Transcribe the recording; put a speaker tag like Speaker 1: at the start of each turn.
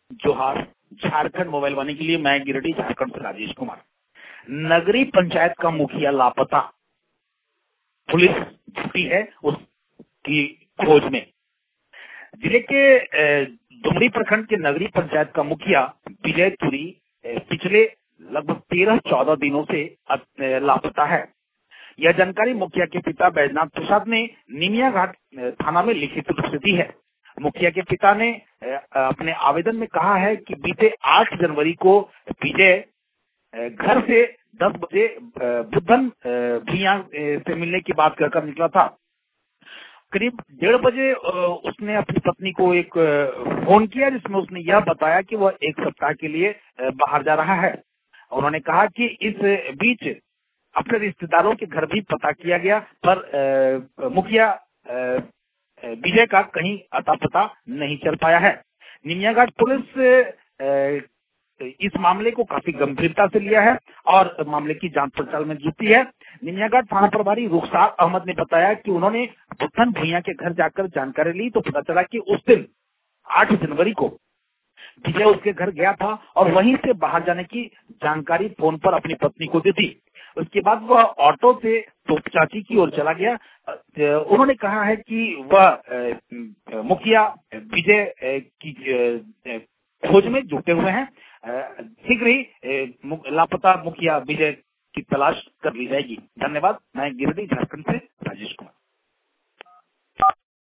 Speaker 1: जोहार। झारखंड मोबाइल वाणी के लिए मैं गिरिडीह झारखंड से राजेश कुमार। नगरीय पंचायत का मुखिया लापता, पुलिस जुटी है उसकी खोज में। जिले के डुमरी प्रखंड के नगरीय पंचायत का मुखिया विजय तुरी पिछले लगभग 13-14 दिनों से लापता है। यह जानकारी मुखिया के पिता बैजनाथ प्रसाद ने निमिया घाट थाना में लिखित रूप से दी है। मुखिया के पिता ने अपने आवेदन में कहा है कि बीते 8 जनवरी को विजय घर से 10 बजे बुद्धन भैया से मिलने की बात कर निकला था। करीब 1:30 बजे उसने अपनी पत्नी को एक फोन किया, जिसमें उसने यह बताया कि वह 1 सप्ताह के लिए बाहर जा रहा है। उन्होंने कहा कि इस बीच अपने रिश्तेदारों के घर भी पता किया गया, पर मुखिया विजय का कहीं अता पता नहीं चल पाया है। निमियाघाट पुलिस इस मामले को काफी गंभीरता से लिया है और मामले की जांच पड़ताल में जुटी है। निमियाघाट थाना प्रभारी रुखसार अहमद ने बताया कि उन्होंने बुद्धन भैया के घर जाकर जानकारी ली तो पता चला कि उस दिन 8 जनवरी को विजय उसके घर गया था और वहीं से बाहर जाने की जानकारी फोन पर अपनी पत्नी को दी थी। उसके बाद वह ऑटो से तोप चाची की ओर चला गया। उन्होंने कहा है कि वह मुखिया विजय की खोज में जुटे हुए हैं। शीघ्र ही लापता मुखिया विजय की तलाश कर ली जाएगी। धन्यवाद। मैं गिरिडीह झारखंड से राजेश कुमार।